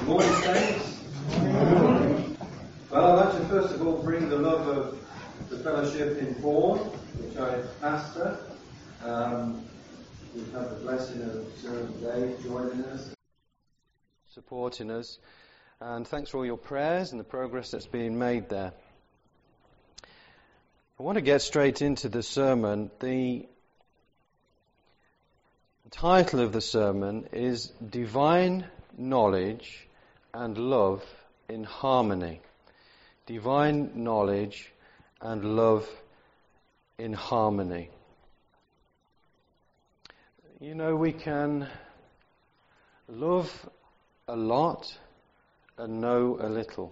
Morning, saints. Well, I'd like to first of all bring the love of the fellowship in Bourne, which I pastor. We have the blessing of Sir Dave joining us, supporting us, and thanks for all your prayers and the progress that's being made there. I want to get straight into the sermon. The title of the sermon is Divine Knowledge and Love in Harmony. Divine Knowledge and Love in Harmony. You know, we can love a lot and know a little.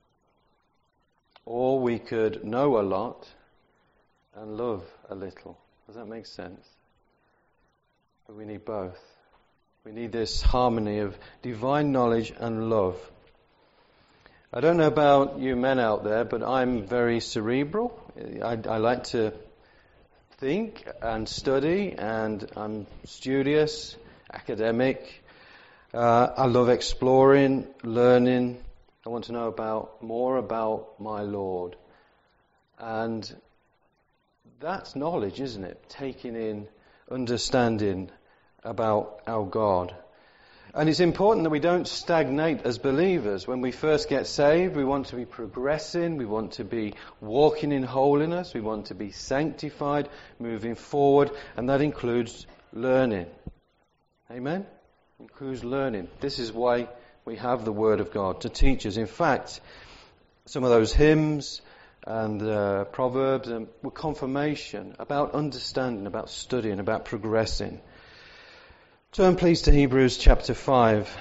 Or we could know a lot and love a little. Does that make sense? But we need both. We need this harmony of divine knowledge and love. I don't know about you men out there, but I'm very cerebral. I like to think and study, and I'm studious, academic. I love exploring, learning. I want to know more about my Lord. And that's knowledge, isn't it? Taking in, understanding about our God. And it's important that we don't stagnate as believers. When we first get saved, we want to be progressing, we want to be walking in holiness, we want to be sanctified, moving forward, and that includes learning. Amen? Includes learning. This is why we have the Word of God to teach us. In fact, some of those hymns and proverbs were confirmation about understanding, about studying, about progressing. Turn please to Hebrews chapter 5.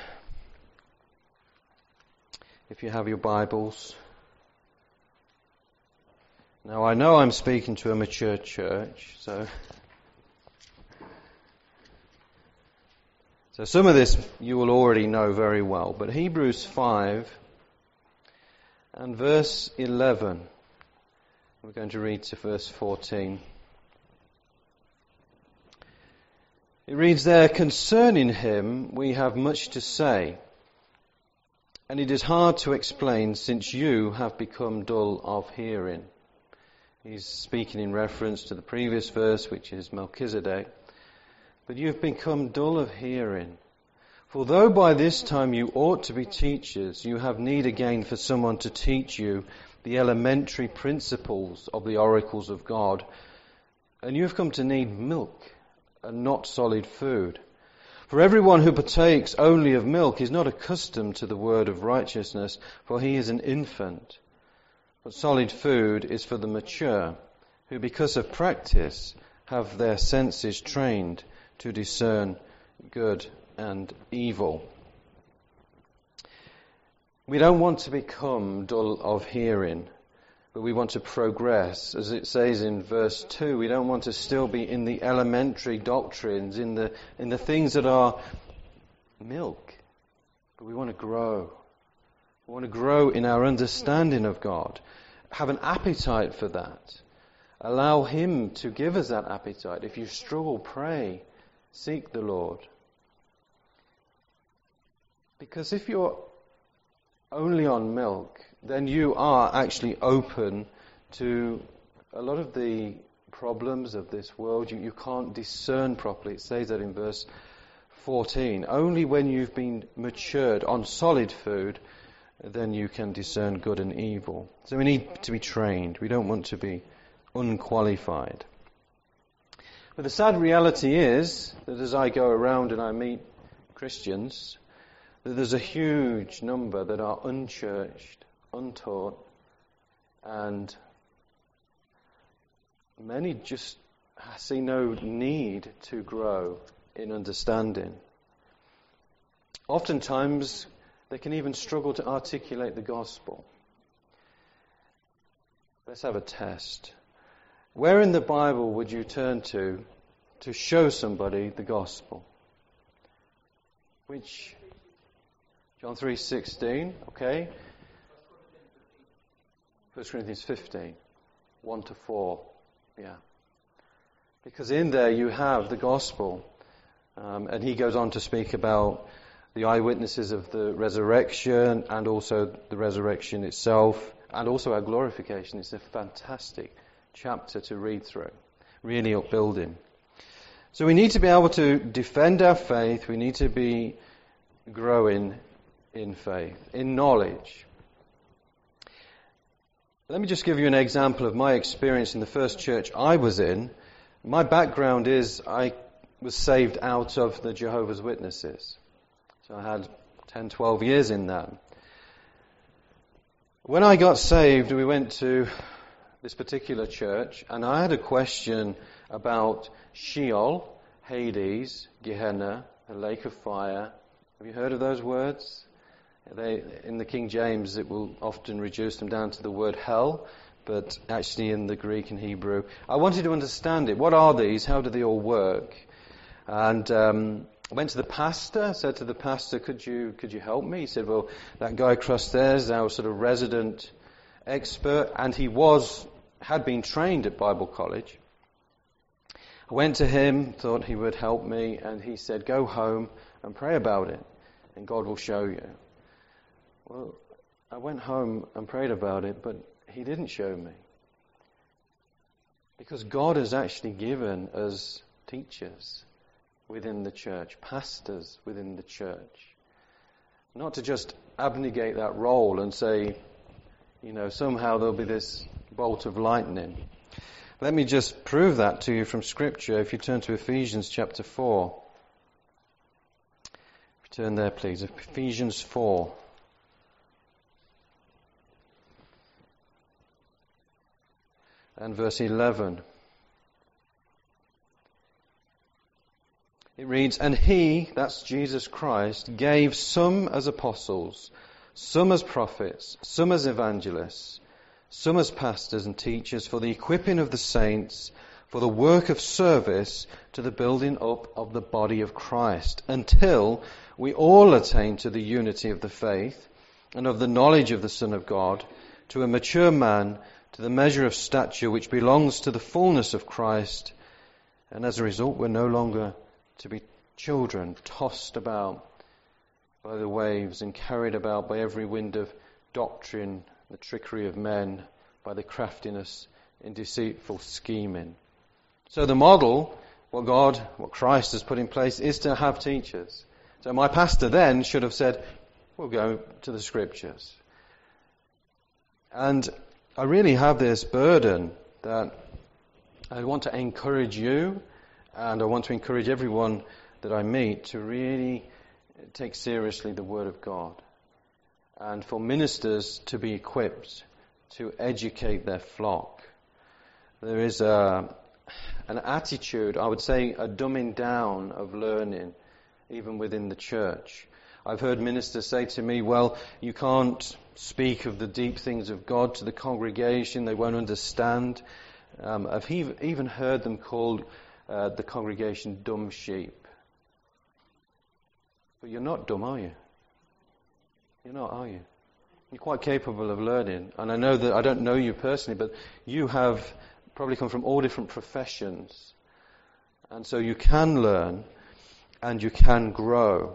If you have your Bibles. Now I know I'm speaking to a mature church, so some of this you will already know very well. But Hebrews 5 and verse 11. We're going to read to verse 14. It reads there, "Concerning him we have much to say, and it is hard to explain since you have become dull of hearing." He's speaking in reference to the previous verse, which is Melchizedek. "But you have become dull of hearing. For though by this time you ought to be teachers, you have need again for someone to teach you the elementary principles of the oracles of God, and you have come to need milk and not solid food. For everyone who partakes only of milk is not accustomed to the word of righteousness, for he is an infant. But solid food is for the mature, who because of practice have their senses trained to discern good and evil." We don't want to become dull of hearing, but we want to progress. As it says in verse 2, we don't want to still be in the elementary doctrines, in the things that are milk, but we want to grow. We want to grow in our understanding of God. Have an appetite for that. Allow Him to give us that appetite. If you struggle, pray. Seek the Lord. Because if you're only on milk, then you are actually open to a lot of the problems of this world. You can't discern properly. It says that in verse 14. Only when you've been matured on solid food, then you can discern good and evil. So we need to be trained. We don't want to be unqualified. But the sad reality is that as I go around and I meet Christians, that there's a huge number that are unchurched, untaught, and many just see no need to grow in understanding. Oftentimes, they can even struggle to articulate the gospel. Let's have a test. Where in the Bible would you turn to show somebody the gospel? Which? John 3:16, okay. 1 Corinthians 15, 1-4, yeah. Because in there you have the gospel. And he goes on to speak about the eyewitnesses of the resurrection and also the resurrection itself and also our glorification. It's a fantastic chapter to read through, really upbuilding. So we need to be able to defend our faith. We need to be growing in faith, in knowledge. Let me just give you an example of my experience in the first church I was in. My background is I was saved out of the Jehovah's Witnesses. So I had 10, 12 years in that. When I got saved, we went to this particular church, and I had a question about Sheol, Hades, Gehenna, the lake of fire. Have you heard of those words? In the King James, it will often reduce them down to the word hell, but actually in the Greek and Hebrew. I wanted to understand it. What are these? How do they all work? And I went to the pastor, said to the pastor, could you help me? He said, well, that guy across there is our sort of resident expert, and he had been trained at Bible college. I went to him, thought he would help me, and he said, go home and pray about it, and God will show you. Well, I went home and prayed about it, but he didn't show me. Because God has actually given us teachers within the church, pastors within the church. Not to just abnegate that role and say, somehow there'll be this bolt of lightning. Let me just prove that to you from Scripture. If you turn to Ephesians chapter 4. If you turn there, please. Ephesians 4. And verse 11. It reads, and he, that's Jesus Christ, gave some as apostles, some as prophets, some as evangelists, some as pastors and teachers for the equipping of the saints, for the work of service to the building up of the body of Christ, until we all attain to the unity of the faith and of the knowledge of the Son of God, to a mature man, to the measure of stature which belongs to the fullness of Christ. And as a result, we're no longer to be children tossed about by the waves and carried about by every wind of doctrine, the trickery of men, by the craftiness in deceitful scheming. So the model, what Christ has put in place, is to have teachers. So my pastor then should have said, we'll go to the Scriptures. And I really have this burden that I want to encourage you, and I want to encourage everyone that I meet to really take seriously the Word of God. And for ministers to be equipped to educate their flock. There is an attitude, I would say a dumbing down of learning, even within the church. I've heard ministers say to me, well, you can't speak of the deep things of God to the congregation, they won't understand. I've even heard them called the congregation dumb sheep. But you're not dumb, are you? You're not, are you? You're quite capable of learning. And I know that I don't know you personally, but you have probably come from all different professions. And so you can learn and you can grow.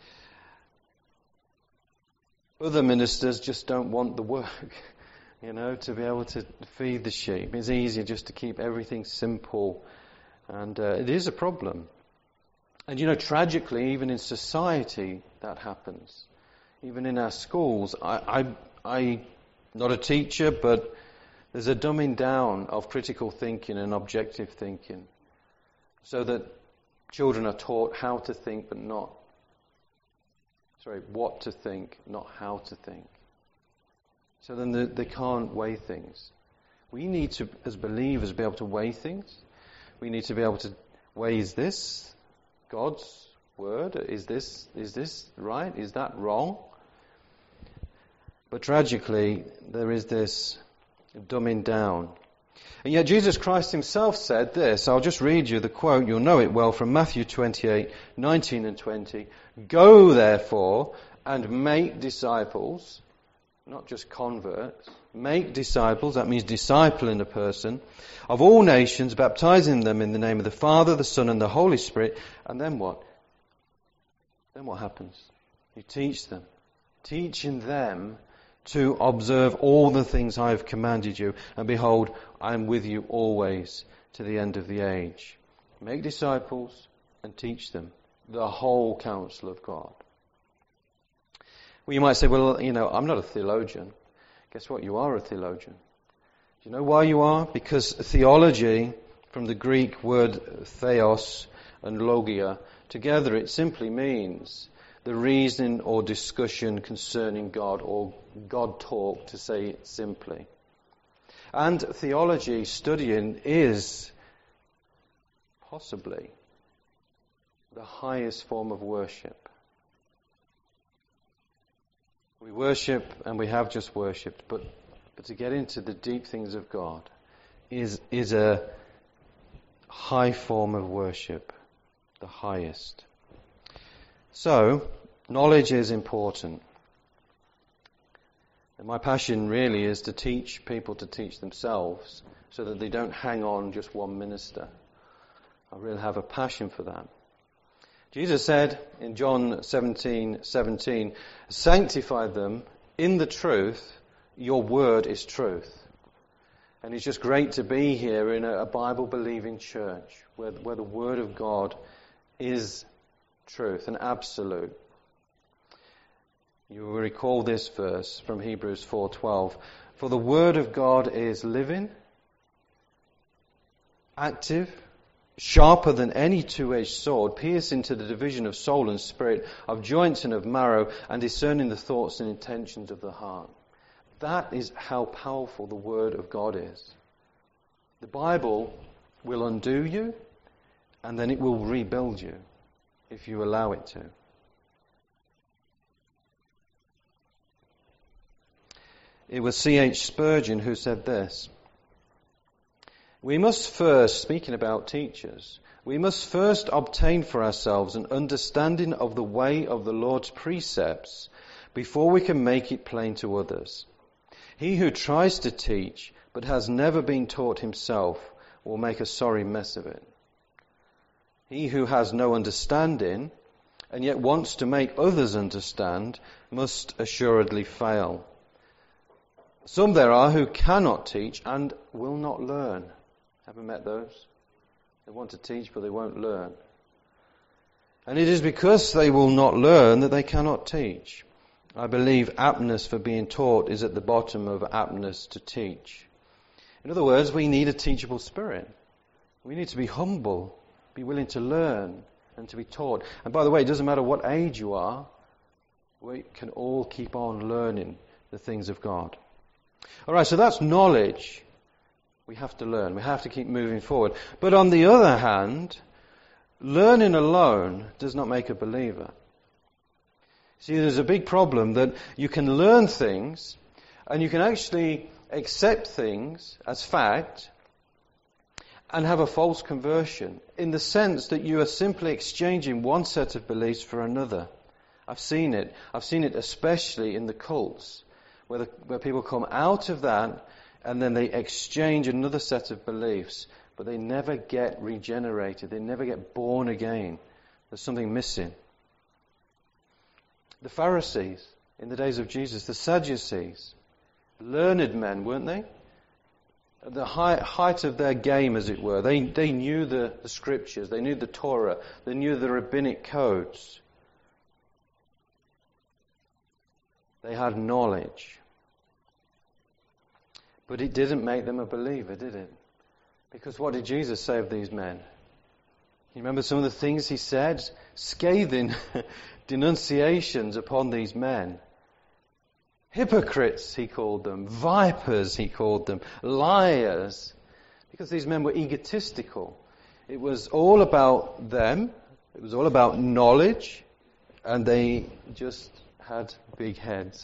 Other ministers just don't want the work, to be able to feed the sheep. It's easier just to keep everything simple. And it is a problem. And tragically, even in society, that happens. Even in our schools, I'm not a teacher, but there's a dumbing down of critical thinking and objective thinking, so that children are taught how to think, but what to think, not how to think. So then they can't weigh things. We need to, as believers, be able to weigh things. We need to be able to weigh, is this God's word? Is this right? Is that wrong? But tragically, there is this dumbing down. And yet Jesus Christ himself said this. I'll just read you the quote. You'll know it well from Matthew 28, 19 and 20. Go therefore and make disciples, not just converts, make disciples, that means discipling a person, of all nations, baptizing them in the name of the Father, the Son and the Holy Spirit. And then what? Then what happens? You teach them, teaching them to observe all the things I have commanded you. And behold, I am with you always to the end of the age. Make disciples and teach them the whole counsel of God. Well, you might say, well, I'm not a theologian. Guess what? You are a theologian. Do you know why you are? Because theology, from the Greek word theos and logia, together it simply means the reasoning or discussion concerning God, or God talk, to say it simply. And theology studying is possibly the highest form of worship. We worship, and we have just worshipped, but to get into the deep things of God is a high form of worship, the highest. So, knowledge is important. And my passion really is to teach people to teach themselves so that they don't hang on just one minister. I really have a passion for that. Jesus said in John 17:17, sanctify them in the truth, your word is truth. And it's just great to be here in a Bible-believing church where the word of God is truth and absolute. You will recall this verse from Hebrews 4:12. For the word of God is living, active, sharper than any two-edged sword, piercing to the division of soul and spirit, of joints and of marrow, and discerning the thoughts and intentions of the heart. That is how powerful the word of God is. The Bible will undo you, and then it will rebuild you if you allow it to. It was C.H. Spurgeon who said this: we must first, speaking about teachers, we must first obtain for ourselves an understanding of the way of the Lord's precepts before we can make it plain to others. He who tries to teach but has never been taught himself will make a sorry mess of it. He who has no understanding and yet wants to make others understand must assuredly fail. Some there are who cannot teach and will not learn. Ever met those? They want to teach, but they won't learn. And it is because they will not learn that they cannot teach. I believe aptness for being taught is at the bottom of aptness to teach. In other words, we need a teachable spirit. We need to be humble, be willing to learn and to be taught. And by the way, it doesn't matter what age you are, we can all keep on learning the things of God. All right, so that's knowledge. We have to learn. We have to keep moving forward. But on the other hand, learning alone does not make a believer. See, there's a big problem that you can learn things and you can actually accept things as fact and have a false conversion in the sense that you are simply exchanging one set of beliefs for another. I've seen it. I've seen it especially in the cults where people come out of that and then they exchange another set of beliefs, but they never get regenerated. They never get born again. There's something missing. The Pharisees in the days of Jesus, the Sadducees, learned men, weren't they? At the height of their game, as it were. They knew the scriptures. They knew the Torah. They knew the rabbinic codes. They had knowledge. But it didn't make them a believer, did it? Because what did Jesus say of these men? You remember some of the things he said? Scathing denunciations upon these men. Hypocrites, he called them. Vipers, he called them. Liars. Because these men were egotistical. It was all about them. It was all about knowledge. And they just had big heads.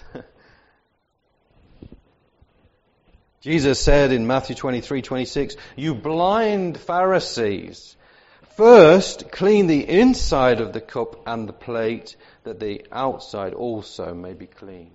Jesus said in Matthew 23:26, you blind Pharisees, first clean the inside of the cup and the plate, that the outside also may be clean.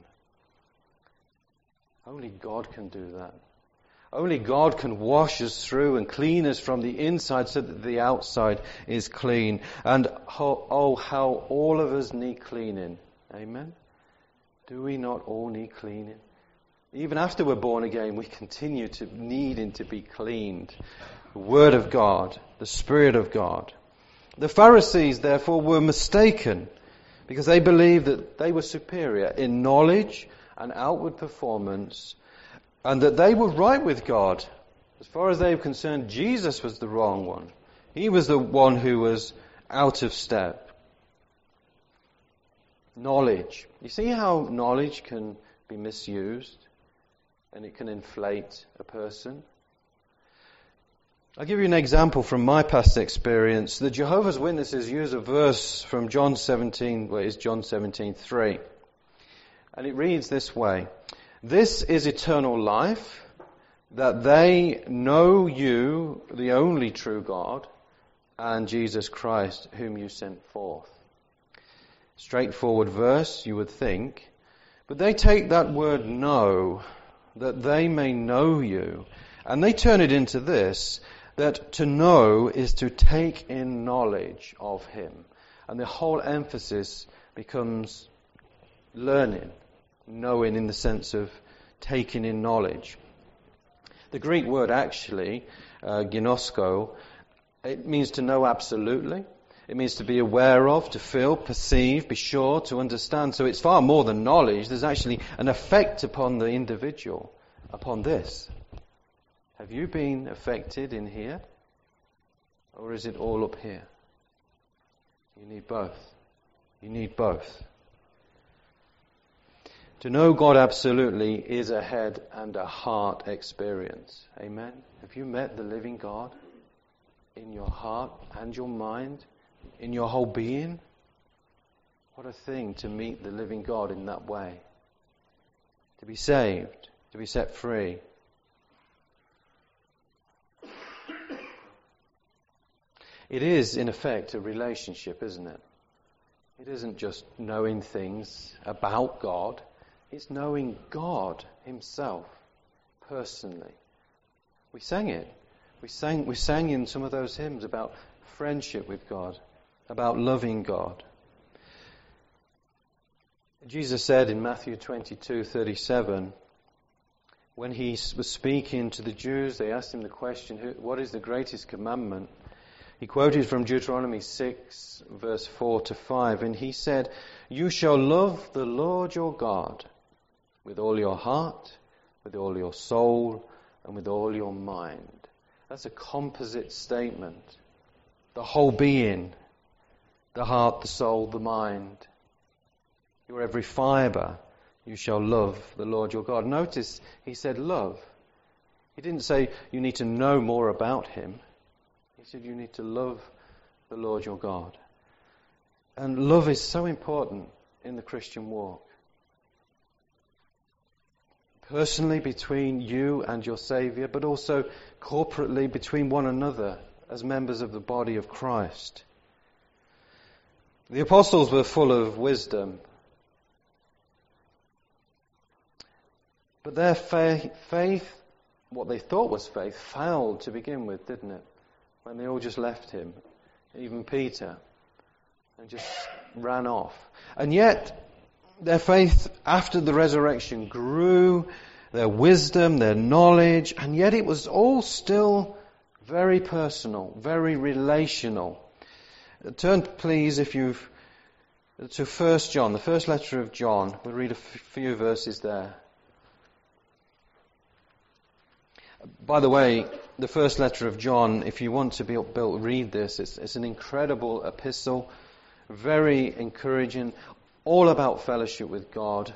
Only God can do that. Only God can wash us through and clean us from the inside so that the outside is clean. And how all of us need cleaning Amen? Do we not all need cleaning? Even after we're born again, we continue to needing to be cleaned. The Word of God, the Spirit of God. The Pharisees, therefore, were mistaken because they believed that they were superior in knowledge and outward performance, and that they were right with God. As far as they were concerned, Jesus was the wrong one. He was the one who was out of step. Knowledge. You see how knowledge can be misused and it can inflate a person? I'll give you an example from my past experience. The Jehovah's Witnesses use a verse from John 17:3. And it reads this way: "This is eternal life, that they know you, the only true God, and Jesus Christ, whom you sent forth." Straightforward verse, you would think. But they take that word know, that they may know you, and they turn it into this, that to know is to take in knowledge of Him. And the whole emphasis becomes learning, knowing in the sense of taking in knowledge. The Greek word actually, ginosko, it means to know absolutely. It means to be aware of, to feel, perceive, be sure, to understand. So it's far more than knowledge. There's actually an effect upon the individual, upon this. Have you been affected in here? Or is it all up here? You need both. You need both. To know God absolutely is a head and a heart experience. Amen? Have you met the living God in your heart and your mind, in your whole being? What a thing to meet the living God in that way. To be saved, to be set free. It is, in effect, a relationship, isn't it? It isn't just knowing things about God. It's knowing God Himself, personally. We sang it. We sang in some of those hymns about friendship with God, about loving God. Jesus said in Matthew 22:37, when He was speaking to the Jews, they asked Him the question, what is the greatest commandment? He quoted from Deuteronomy 6, verse 4 to 5, and He said, "You shall love the Lord your God with all your heart, with all your soul, and with all your mind." That's a composite statement. The whole being, the heart, the soul, the mind, your every fibre, you shall love the Lord your God. Notice He said love. He didn't say you need to know more about Him. He said you need to love the Lord your God. And love is so important in the Christian walk. Personally between you and your Saviour, but also corporately between one another as members of the body of Christ. The apostles were full of wisdom, but their faith, what they thought was faith, failed to begin with, didn't it? When they all just left Him, even Peter, and just ran off. And yet, their faith after the resurrection grew, their wisdom, their knowledge, and yet it was all still very personal, very relational. Turn, please, if you've, to 1 John, the first letter of John. We'll read a few verses there. By the way, the first letter of John, if you want to be upbuilt, read this. It's an incredible epistle, very encouraging, all about fellowship with God.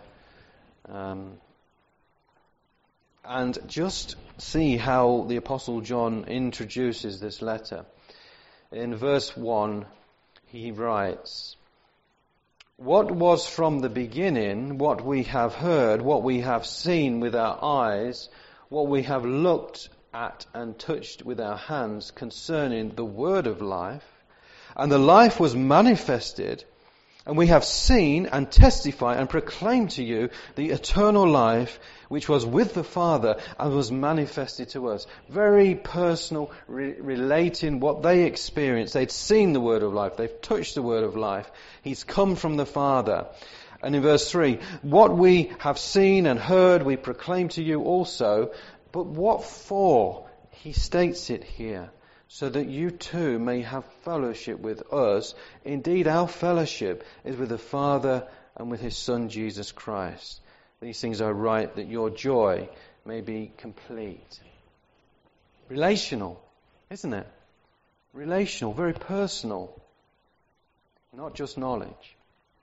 And just see how the Apostle John introduces this letter. In verse 1, he writes, "What was from the beginning, what we have heard, what we have seen with our eyes, what we have looked at and touched with our hands concerning the word of life, and the life was manifested, and we have seen and testified and proclaimed to you the eternal life which was with the Father and was manifested to us." Very personal, relating what they experienced. They'd seen the word of life. They've touched the word of life. He's come from the Father. And in verse 3, what we have seen and heard we proclaim to you also, but what for? He states it here, so that you too may have fellowship with us. Indeed, our fellowship is with the Father and with his Son, Jesus Christ. These things I write that your joy may be complete. Relational, isn't it? Relational, very personal, not just knowledge.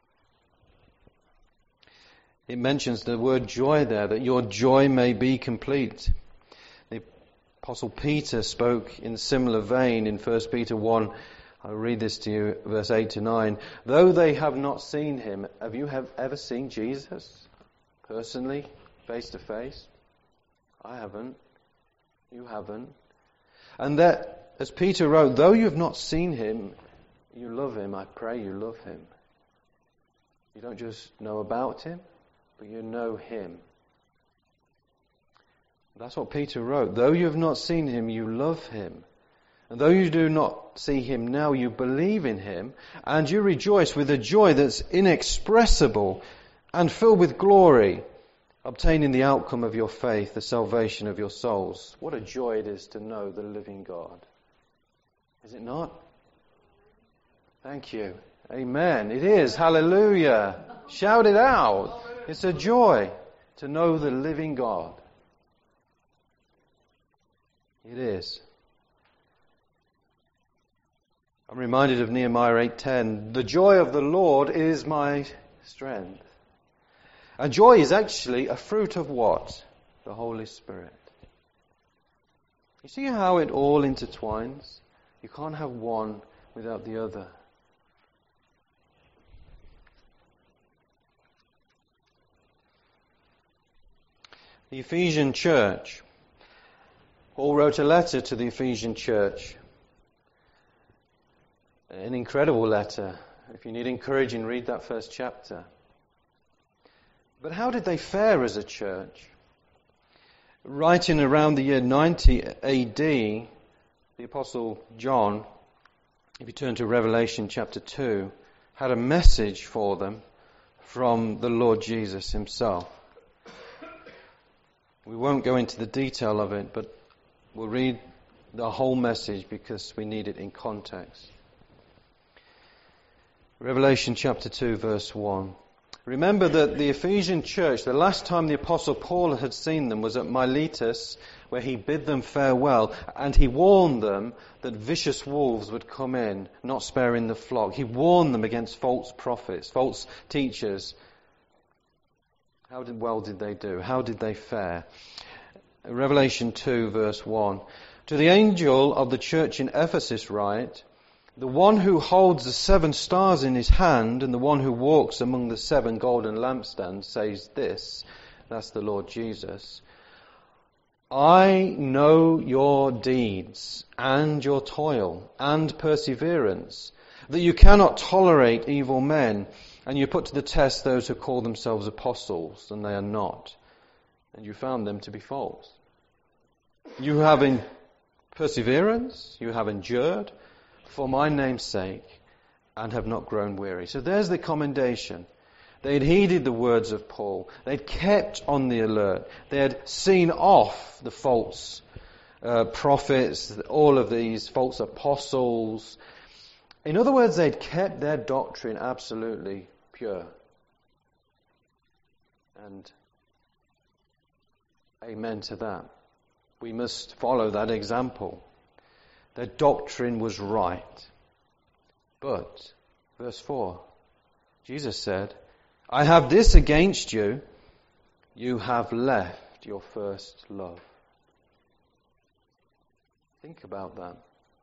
It mentions the word joy there, that your joy may be complete. The Apostle Peter spoke in similar vein in 1 Peter 1. I'll read this to you, verse 8 to 9. Though they have not seen him, have you ever seen Jesus? Personally, face to face? I haven't. You haven't. And that, as Peter wrote, though you have not seen him, you love him. I pray you love him. You don't just know about him, but you know him. That's what Peter wrote. Though you have not seen him, you love him. And though you do not see him now, you believe in him, and you rejoice with a joy that's inexpressible and filled with glory, obtaining the outcome of your faith, the salvation of your souls. What a joy it is to know the living God. Is it not? Thank you. Amen. It is. Hallelujah. Shout it out. It's a joy to know the living God. It is. I'm reminded of Nehemiah 8:10. The joy of the Lord is my strength. And joy is actually a fruit of what? The Holy Spirit. You see how it all intertwines? You can't have one without the other. The Ephesian church. Paul wrote a letter to the Ephesian church. An incredible letter. If you need encouraging, read that first chapter. But how did they fare as a church? Writing around the year 90 AD, the Apostle John, if you turn to Revelation chapter 2, had a message for them from the Lord Jesus himself. We won't go into the detail of it, but we'll read the whole message because we need it in context. Revelation chapter 2, verse 1. Remember that the Ephesian church, the last time the Apostle Paul had seen them was at Miletus, where he bid them farewell, and he warned them that vicious wolves would come in, not sparing the flock. He warned them against false prophets, false teachers. How did they do? How did they fare? Revelation 2, verse 1. To the angel of the church in Ephesus write, the one who holds the 7 stars in his hand and the one who walks among the 7 golden lampstands says this, that's the Lord Jesus, I know your deeds and your toil and perseverance, that you cannot tolerate evil men, and you put to the test those who call themselves apostles, and they are not, and you found them to be false. You have in perseverance, you have endured, for my name's sake, and have not grown weary. So there's the commendation. They had heeded the words of Paul. They'd kept on the alert. They had seen off the false prophets, all of these false apostles. In other words, they'd kept their doctrine absolutely pure. And amen to that. We must follow that example. Their doctrine was right. But, verse 4, Jesus said, I have this against you, you have left your first love. Think about that.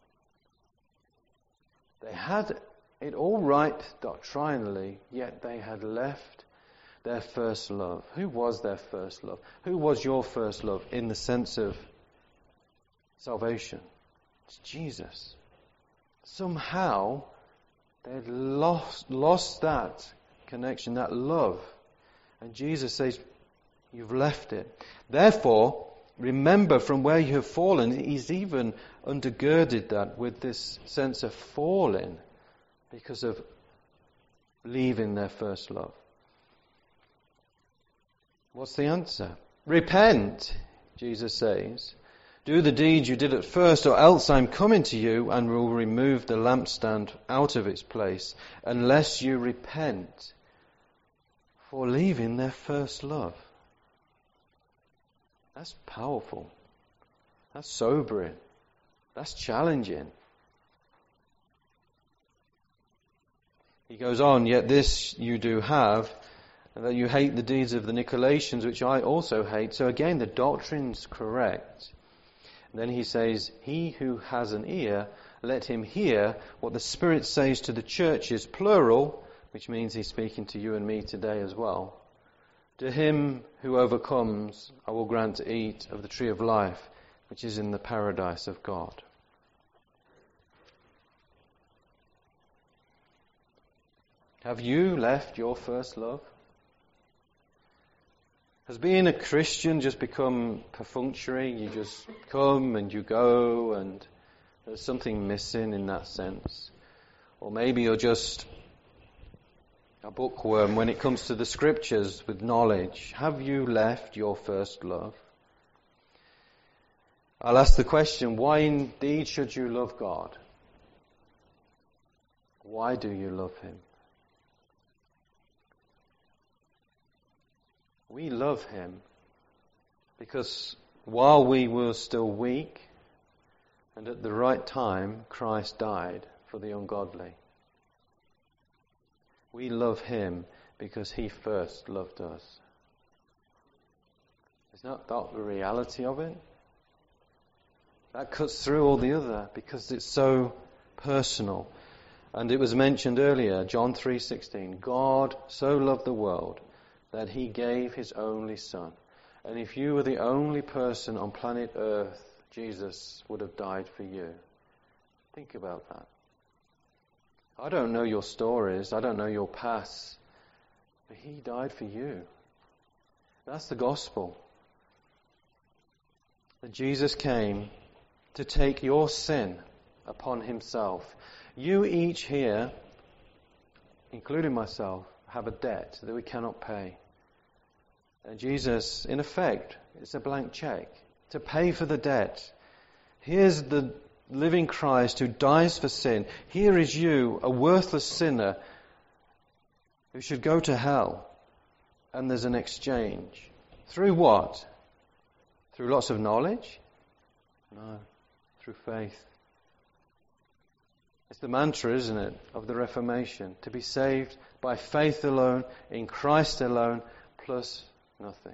They had it all right doctrinally, yet they had left their first love. Who was their first love? Who was your first love in the sense of salvation? It's Jesus. Somehow they had lost that connection, that love. And Jesus says, you've left it. Therefore, remember from where you have fallen. He's even undergirded that with this sense of falling because of leaving their first love. What's the answer? Repent, Jesus says. Do the deeds you did at first, or else I'm coming to you and will remove the lampstand out of its place, unless you repent for leaving their first love. That's powerful. That's sobering. That's challenging. He goes on, yet this you do have, and that you hate the deeds of the Nicolaitans, which I also hate. So again, the doctrine's correct. And then he says, he who has an ear, let him hear what the Spirit says to the churches, plural, which means he's speaking to you and me today as well. To him who overcomes, I will grant to eat of the tree of life, which is in the paradise of God. Have you left your first love? Has being a Christian just become perfunctory? You just come and you go, and there's something missing in that sense. Or maybe you're just a bookworm when it comes to the scriptures with knowledge. Have you left your first love? I'll ask the question, why indeed should you love God? Why do you love Him? We love Him because while we were still weak and at the right time, Christ died for the ungodly. We love Him because He first loved us. Is that the reality of it? That cuts through all the other because it's so personal. And it was mentioned earlier, John 3:16, God so loved the world that He gave His only Son. And if you were the only person on planet Earth, Jesus would have died for you. Think about that. I don't know your stories, I don't know your past, but He died for you. That's the gospel. That Jesus came to take your sin upon Himself. You each here, including myself, have a debt that we cannot pay. And Jesus, in effect, it's a blank check to pay for the debt. Here's the living Christ who dies for sin. Here is you, a worthless sinner who should go to hell. And there's an exchange. Through what? Through lots of knowledge? No. Through faith. It's the mantra, isn't it, of the Reformation. To be saved by faith alone, in Christ alone, plus nothing.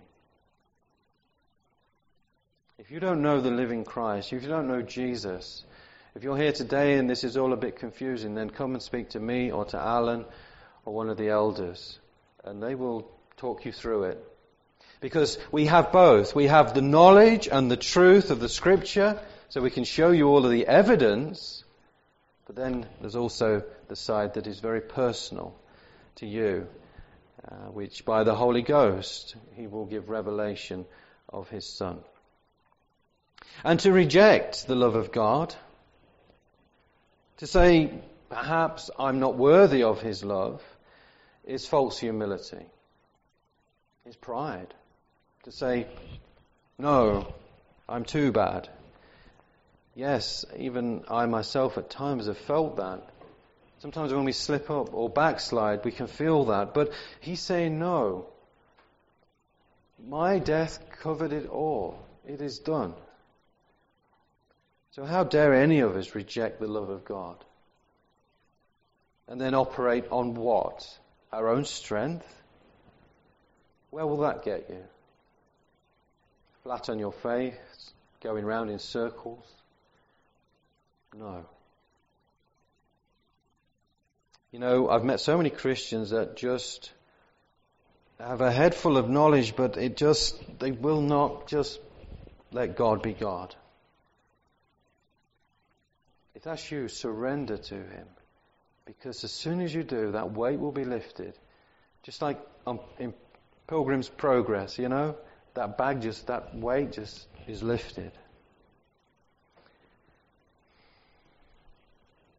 If you don't know the living Christ, if you don't know Jesus, if you're here today and this is all a bit confusing, then come and speak to me or to Alan or one of the elders, and they will talk you through it. Because we have both. We have the knowledge and the truth of the Scripture, so we can show you all of the evidence, but then there's also the side that is very personal to you, which by the Holy Ghost He will give revelation of His Son. And to reject the love of God, to say, perhaps I'm not worthy of His love, is false humility. Is pride. To say, no, I'm too bad. Yes, even I myself at times have felt that. Sometimes when we slip up or backslide, we can feel that. But He's saying, no. My death covered it all. It is done. So how dare any of us reject the love of God? And then operate on what? Our own strength? Where will that get you? Flat on your face? Going round in circles? No. You know, I've met so many Christians that just have a head full of knowledge, but they will not just let God be God. If that's you, surrender to Him. Because as soon as you do, that weight will be lifted. Just like in Pilgrim's Progress, you know, that weight just is lifted.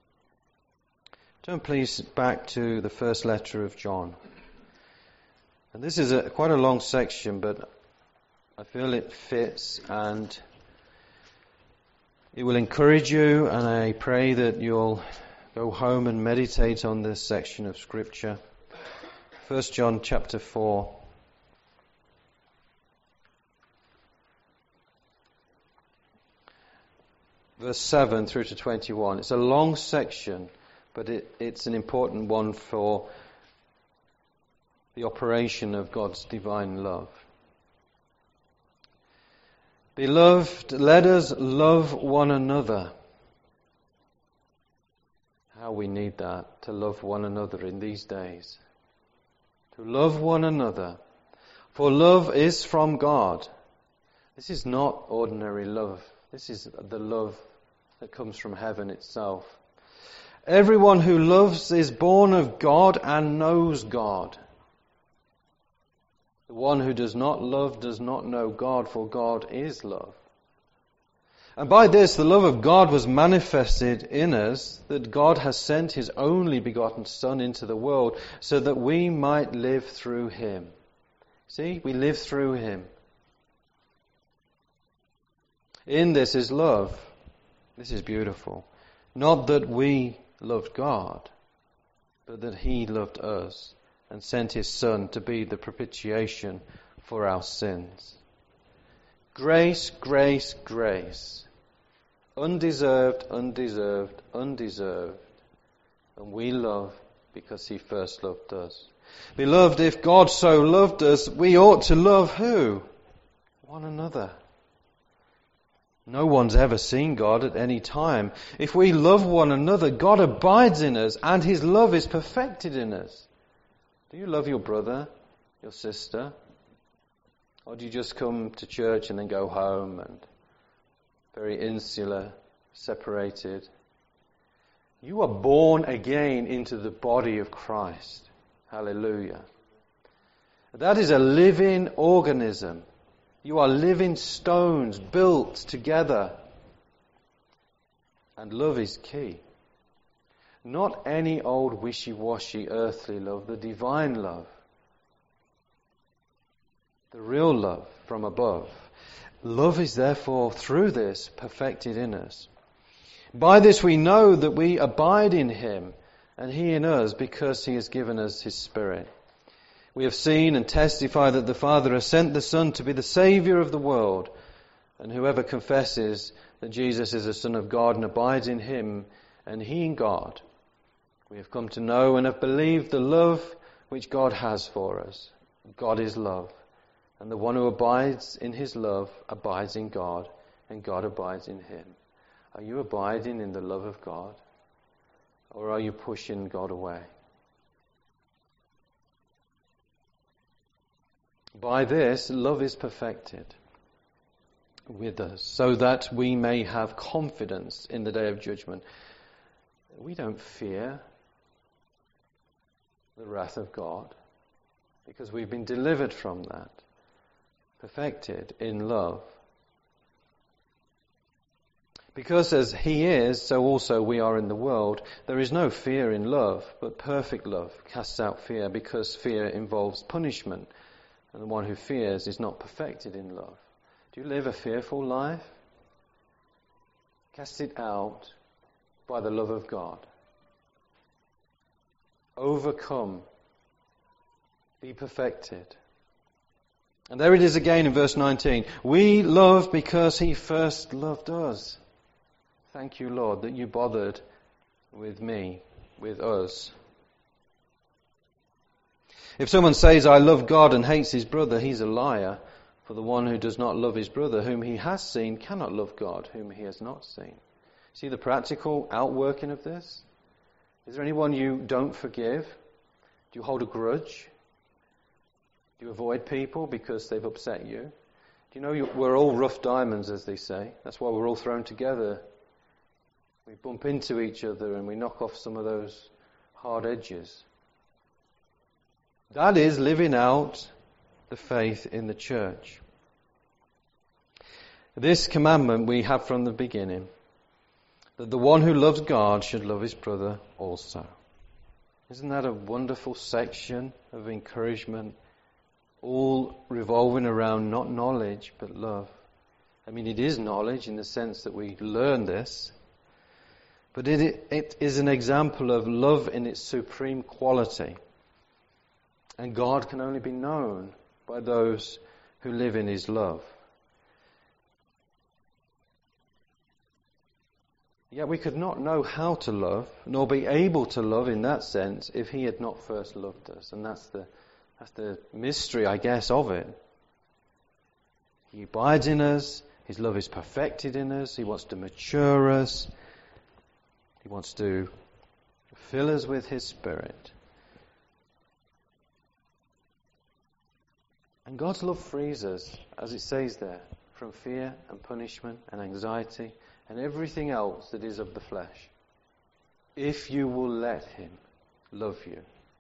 Turn please back to the first letter of John. And this is quite a long section, but I feel it fits and it will encourage you, and I pray that you'll go home and meditate on this section of Scripture. 1 John chapter 4. Verse 7 through to 21. It's a long section, but it's an important one for the operation of God's divine love. Beloved, let us love one another. How we need that, to love one another in these days. To love one another. For love is from God. This is not ordinary love. This is the love that comes from heaven itself. Everyone who loves is born of God and knows God. The one who does not love does not know God, for God is love. And by this the love of God was manifested in us, that God has sent His only begotten Son into the world, so that we might live through Him. See, we live through Him. In this is love. This is beautiful. Not that we loved God, but that He loved us and sent His Son to be the propitiation for our sins. Grace, grace, grace. Undeserved, undeserved, undeserved. And we love because He first loved us. Beloved, if God so loved us, we ought to love who? One another. No one's ever seen God at any time. If we love one another, God abides in us and His love is perfected in us. Do you love your brother, your sister? Or do you just come to church and then go home and very insular, separated? You are born again into the body of Christ. Hallelujah. That is a living organism. You are living stones built together. And love is key. Not any old wishy-washy earthly love, the divine love. The real love from above. Love is therefore, through this, perfected in us. By this we know that we abide in Him, and He in us, because He has given us His Spirit. We have seen and testify that the Father has sent the Son to be the Saviour of the world, and whoever confesses that Jesus is the Son of God and abides in Him, and He in God, we have come to know and have believed the love which God has for us. God is love, and the one who abides in His love abides in God, and God abides in him. Are you abiding in the love of God, or are you pushing God away? By this, love is perfected with us, so that we may have confidence in the day of judgment. We don't fear the wrath of God, because we've been delivered from that, perfected in love. Because as He is, so also we are in the world. There is no fear in love, but perfect love casts out fear, because fear involves punishment, and the one who fears is not perfected in love. Do you live a fearful life? Cast it out by the love of God. Overcome. Be perfected. And there it is again in verse 19. We love because He first loved us. Thank you, Lord, that you bothered with me, with us. If someone says, I love God and hates his brother, he's a liar. For the one who does not love his brother, whom he has seen, cannot love God, whom he has not seen. See the practical outworking of this? Is there anyone you don't forgive? Do you hold a grudge? Do you avoid people because they've upset you? Do you know we're all rough diamonds, as they say? That's why we're all thrown together. We bump into each other and we knock off some of those hard edges. That is living out the faith in the church. This commandment we have from the beginning, that the one who loves God should love his brother also. Isn't that a wonderful section of encouragement all revolving around not knowledge, but love. I mean, it is knowledge in the sense that we learn this, but it is an example of love in its supreme quality. And God can only be known by those who live in His love. Yet we could not know how to love, nor be able to love in that sense, if He had not first loved us. And that's the mystery, I guess, of it. He abides in us. His love is perfected in us. He wants to mature us. He wants to fill us with His Spirit. And God's love frees us, as it says there, from fear and punishment and anxiety and everything else that is of the flesh, if you will let Him love you.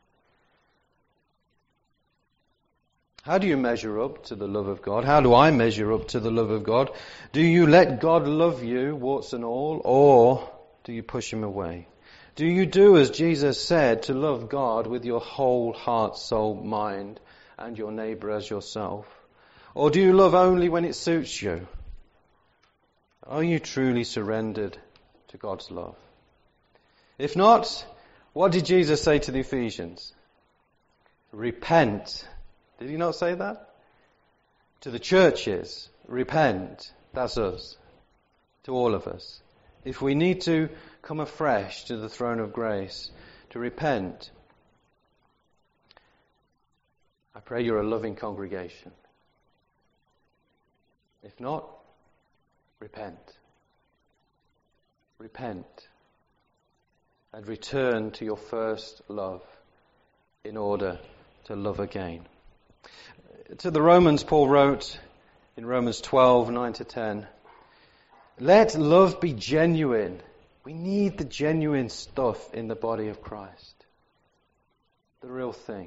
How do you measure up to the love of God? How do I measure up to the love of God? Do you let God love you, warts and all, or do you push Him away? Do you do as Jesus said, to love God with your whole heart, soul, mind, and your neighbour as yourself? Or do you love only when it suits you? Are you truly surrendered to God's love? If not, what did Jesus say to the Ephesians? Repent. Did He not say that? To the churches, repent. That's us. To all of us. If we need to come afresh to the throne of grace, to repent, I pray you're a loving congregation. If not, repent. Repent. And return to your first love in order to love again. To the Romans, Paul wrote in Romans 12, 9-10, let love be genuine. We need the genuine stuff in the body of Christ. The real thing.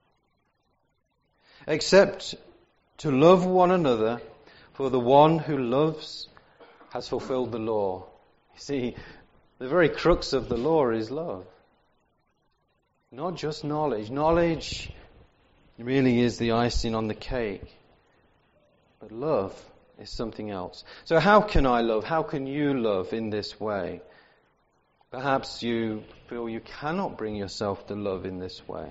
Except to love one another, for the one who loves has fulfilled the law. You see, the very crux of the law is love. Not just knowledge. Knowledge really is the icing on the cake. But love is something else. So how can I love? How can you love in this way? Perhaps you feel you cannot bring yourself to love in this way.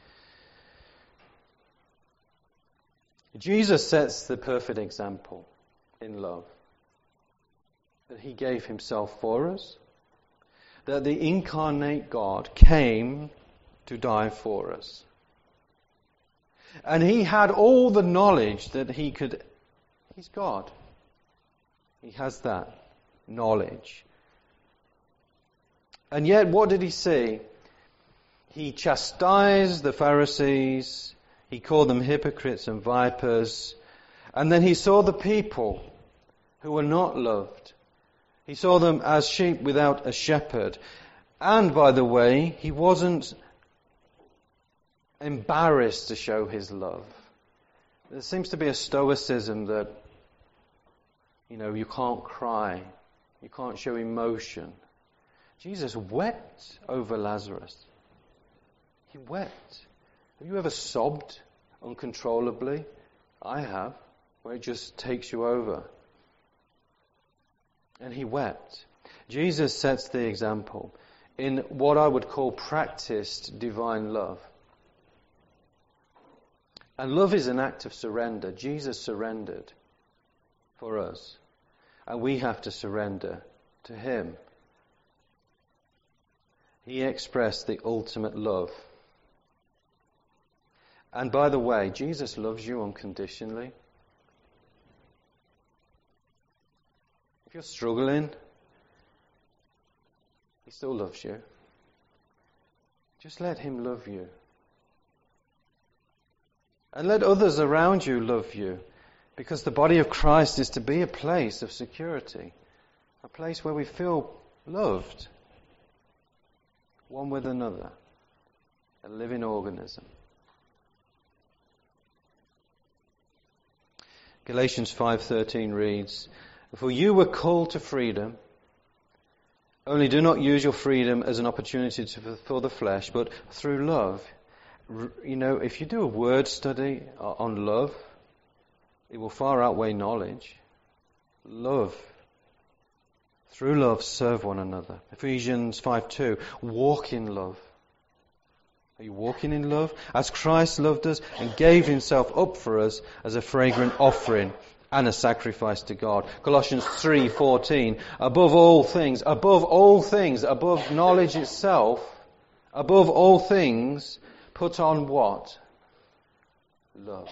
Jesus sets the perfect example in love. That He gave Himself for us. That the incarnate God came to die for us. And He had all the knowledge that He could. He's God. He has that knowledge. And yet, what did He say? He chastised the Pharisees. He called them hypocrites and vipers. And then He saw the people who were not loved. He saw them as sheep without a shepherd. And, by the way, He wasn't embarrassed to show His love. There seems to be a stoicism that, you can't cry. You can't show emotion. Jesus wept over Lazarus. He wept. Have you ever sobbed uncontrollably? I have, where it just takes you over. And He wept. Jesus sets the example in what I would call practiced divine love. And love is an act of surrender. Jesus surrendered for us. And we have to surrender to Him. He expressed the ultimate love. And by the way, Jesus loves you unconditionally. If you're struggling, He still loves you. Just let Him love you. And let others around you love you. Because the body of Christ is to be a place of security. A place where we feel loved. One with another. A living organism. Galatians 5:13 reads, for you were called to freedom. Only do not use your freedom as an opportunity to fulfill the flesh, but through love, if you do a word study on love, it will far outweigh knowledge. Love. Through love, serve one another. Ephesians 5:2. Walk in love. Are you walking in love? As Christ loved us and gave himself up for us as a fragrant offering and a sacrifice to God. Colossians 3:14. Above all things, above knowledge itself, above all things, put on what? Love.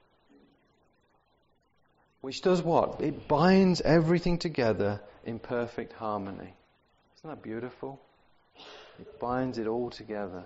Which does what? It binds everything together in perfect harmony. Isn't that beautiful? It binds it all together.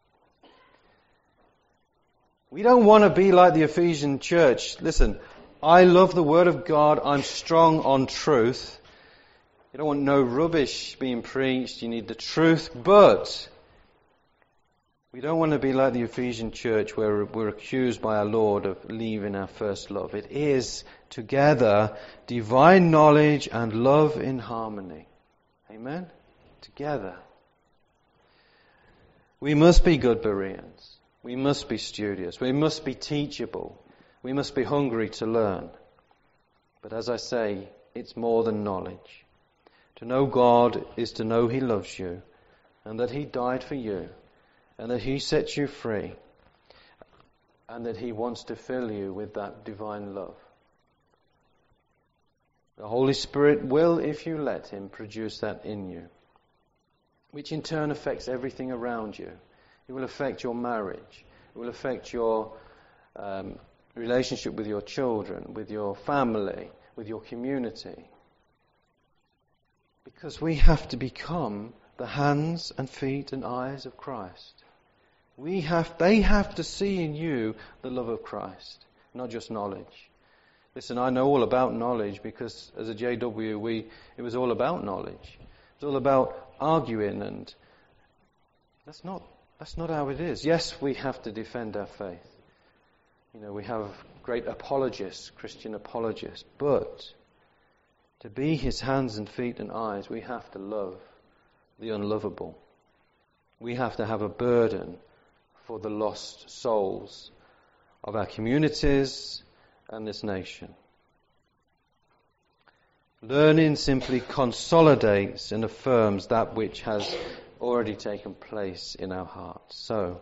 We don't want to be like the Ephesian church. Listen, I love the Word of God. I'm strong on truth. You don't want no rubbish being preached. You need the truth. But we don't want to be like the Ephesian church where we're accused by our Lord of leaving our first love. It is together divine knowledge and love in harmony. Amen? Together. We must be good Bereans. We must be studious. We must be teachable. We must be hungry to learn. But as I say, it's more than knowledge. To know God is to know He loves you and that He died for you and that He sets you free and that He wants to fill you with that divine love. The Holy Spirit will, if you let Him, produce that in you, which in turn affects everything around you. It will affect your marriage. It will affect your relationship with your children, with your family, with your community. Because we have to become the hands and feet and eyes of Christ. They have to see in you the love of Christ, not just knowledge. Listen, I know all about knowledge because as a JW, it was all about knowledge. It's all about arguing, and that's not how it is. Yes, we have to defend our faith. We have great apologists, Christian apologists, but to be His hands and feet and eyes, we have to love the unlovable. We have to have a burden for the lost souls of our communities and this nation. Learning simply consolidates and affirms that which has already taken place in our hearts. So,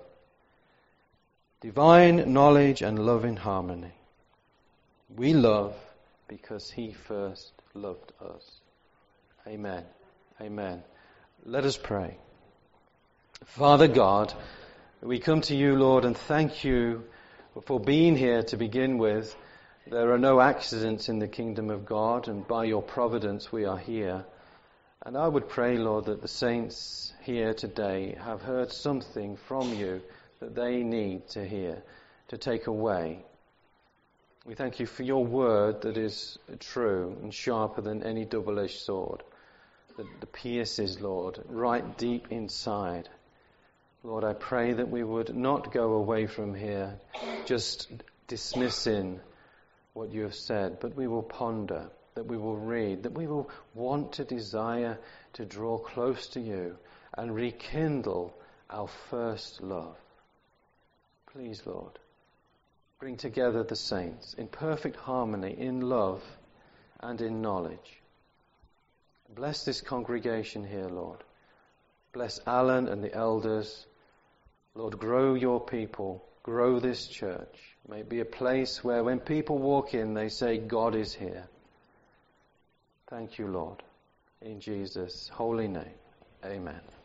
divine knowledge and love in harmony. We love because He first loved us. Amen. Amen. Let us pray. Father God, we come to you, Lord, and thank you for being here to begin with. There are no accidents in the kingdom of God, and by your providence we are here. And I would pray, Lord, that the saints here today have heard something from you that they need to hear, to take away. We thank you for your word that is true and sharper than any double-edged sword, that pierces, Lord, right deep inside. Lord, I pray that we would not go away from here just dismissing what you have said, but we will ponder, that we will read, that we will want to desire to draw close to you and rekindle our first love. Please, Lord, bring together the saints in perfect harmony, in love and in knowledge. Bless this congregation here, Lord. Bless Alan and the elders. Lord, grow your people, grow this church. May it be a place where when people walk in, they say, God is here. Thank you, Lord. In Jesus' holy name, amen.